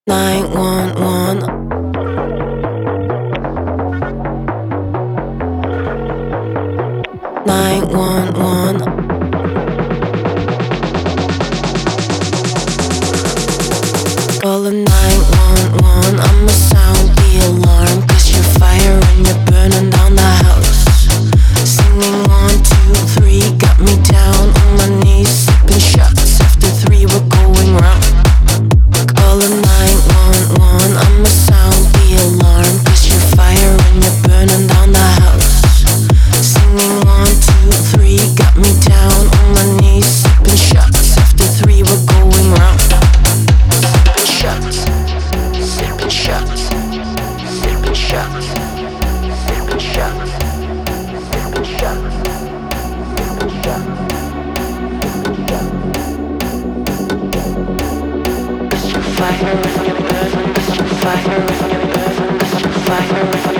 911. Calling 911, I'ma sound the alarm, 'cause you're fire and you're burning down the house. Singing 1, 2, 3, got me down on my knees, sipping shots. After 3, we're going round. Calling 911, I'ma sound the alarm, 'cause you're fire and you're burning down the house. Singing 1, 2, 3, got me down on my knees, sipping shots. After 3, we're going round. Shots, sipping shots, sipping shots, sipping shots, sipping shots, sipping shots, sipping shots. 'Cause you're fire and you're burning, 'cause you're fire and you're burning, 'cause you're fire and